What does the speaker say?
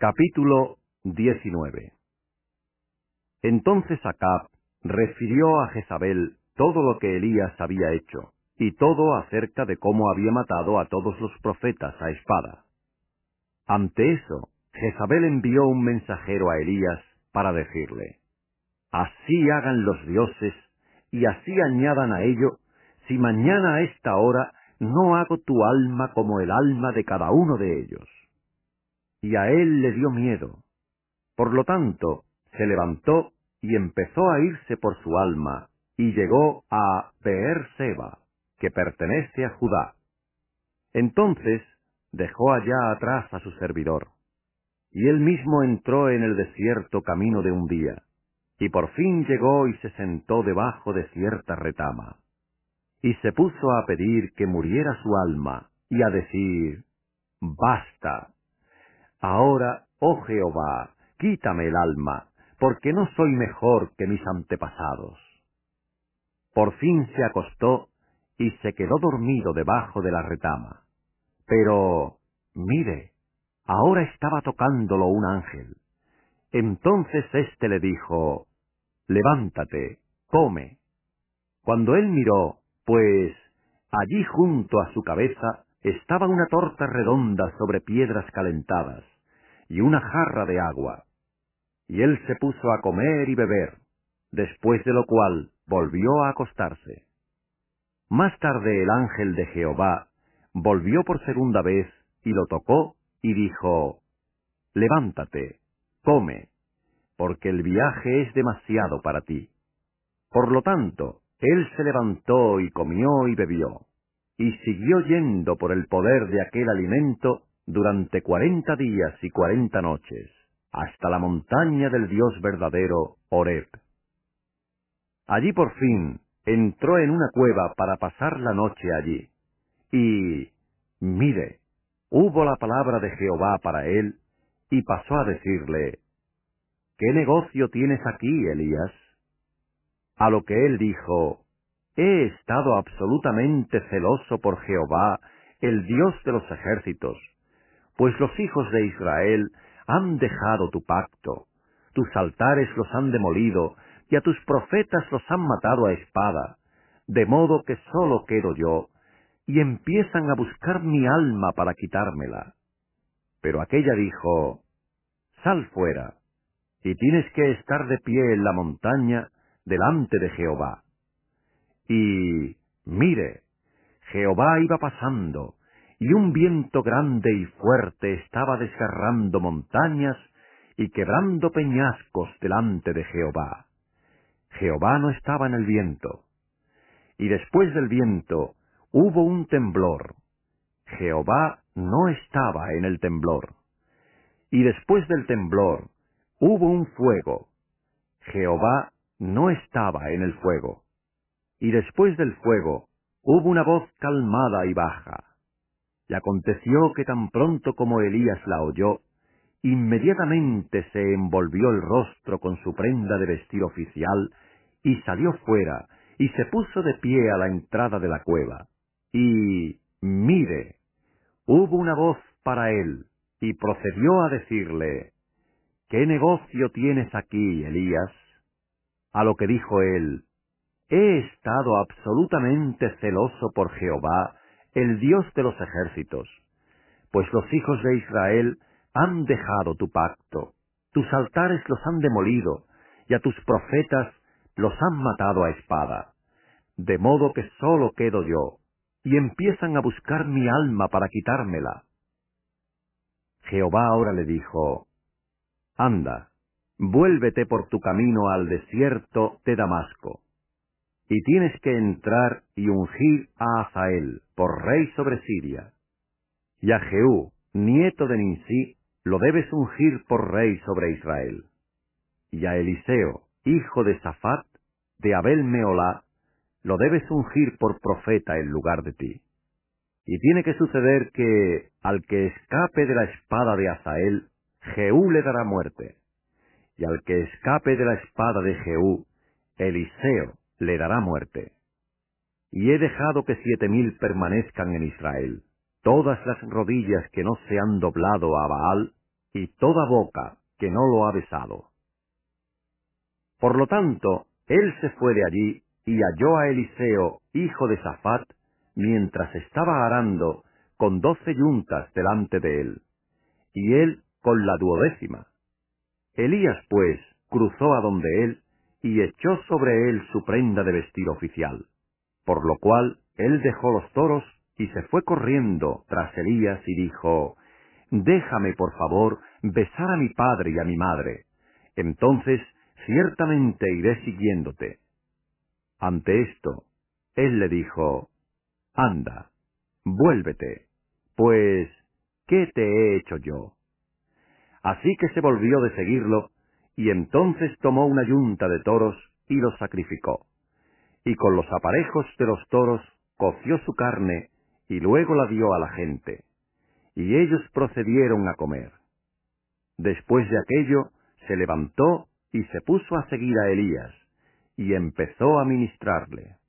Capítulo 19. Entonces Acab refirió a Jezabel todo lo que Elías había hecho, y todo acerca de cómo había matado a todos los profetas a espada. Ante eso, Jezabel envió un mensajero a Elías para decirle: «Así hagan los dioses, y así añadan a ello, si mañana a esta hora no hago tu alma como el alma de cada uno de ellos». Y a él le dio miedo. Por lo tanto, se levantó y empezó a irse por su alma, y llegó a Beer-seba, que pertenece a Judá. Entonces dejó allá atrás a su servidor, y él mismo entró en el desierto camino de un día, y por fin llegó y se sentó debajo de cierta retama, y se puso a pedir que muriera su alma, y a decir: «Basta. Ahora, oh Jehová, quítame el alma, porque no soy mejor que mis antepasados». Por fin se acostó y se quedó dormido debajo de la retama. Pero, mire, ahora estaba tocándolo un ángel. Entonces éste le dijo: «Levántate, come». Cuando él miró, pues, allí junto a su cabeza estaba una torta redonda sobre piedras calentadas, y una jarra de agua. Y él se puso a comer y beber, después de lo cual volvió a acostarse. Más tarde el ángel de Jehová volvió por segunda vez y lo tocó y dijo: «Levántate, come, porque el viaje es demasiado para ti». Por lo tanto, él se levantó y comió y bebió, y siguió yendo por el poder de aquel alimento durante 40 días y 40 noches, hasta la montaña del Dios verdadero, Horeb. Allí por fin entró en una cueva para pasar la noche allí. Y, mire, hubo la palabra de Jehová para él, y pasó a decirle: «¿Qué negocio tienes aquí, Elías?». A lo que él dijo: «He estado absolutamente celoso por Jehová, el Dios de los ejércitos, pues los hijos de Israel han dejado tu pacto, tus altares los han demolido, y a tus profetas los han matado a espada, de modo que solo quedo yo, y empiezan a buscar mi alma para quitármela». Pero aquella dijo: «Sal fuera, y tienes que estar de pie en la montaña delante de Jehová». Y, mire, Jehová iba pasando, y un viento grande y fuerte estaba desgarrando montañas y quebrando peñascos delante de Jehová. Jehová no estaba en el viento. Y después del viento hubo un temblor. Jehová no estaba en el temblor. Y después del temblor hubo un fuego. Jehová no estaba en el fuego. Y después del fuego hubo una voz calmada y baja. Y aconteció que tan pronto como Elías la oyó, inmediatamente se envolvió el rostro con su prenda de vestir oficial, y salió fuera, y se puso de pie a la entrada de la cueva. Y, mire, hubo una voz para él, y procedió a decirle: «¿Qué negocio tienes aquí, Elías?». A lo que dijo él: «He estado absolutamente celoso por Jehová, el Dios de los ejércitos, pues los hijos de Israel han dejado tu pacto, tus altares los han demolido, y a tus profetas los han matado a espada, de modo que solo quedo yo, y empiezan a buscar mi alma para quitármela». Jehová ahora le dijo: «Anda, vuélvete por tu camino al desierto de Damasco, y tienes que entrar y ungir a Hazael por rey sobre Siria, y a Jehú, nieto de Nimsi, lo debes ungir por rey sobre Israel, y a Eliseo, hijo de Safat, de Abel Meolá, lo debes ungir por profeta en lugar de ti. Y tiene que suceder que, al que escape de la espada de Hazael, Jehú le dará muerte, y al que escape de la espada de Jehú, Eliseo le dará muerte. Y he dejado que 7000 permanezcan en Israel, todas las rodillas que no se han doblado a Baal, y toda boca que no lo ha besado. Por lo tanto, él se fue de allí y halló a Eliseo, hijo de Safat, mientras estaba arando con 12 yuntas delante de él, y él con la 12ª. Elías, pues, cruzó adonde él, y echó sobre él su prenda de vestir oficial, por lo cual él dejó los toros y se fue corriendo tras Elías y dijo, «Déjame, por favor, besar a mi padre y a mi madre. Entonces, ciertamente iré siguiéndote». Ante esto, él le dijo, «Anda, vuélvete, pues, ¿qué te he hecho yo?». Así que se volvió de seguirlo, y entonces tomó una yunta de toros y los sacrificó, y con los aparejos de los toros coció su carne, y luego la dio a la gente, y ellos procedieron a comer. Después de aquello, se levantó y se puso a seguir a Elías, y empezó a ministrarle.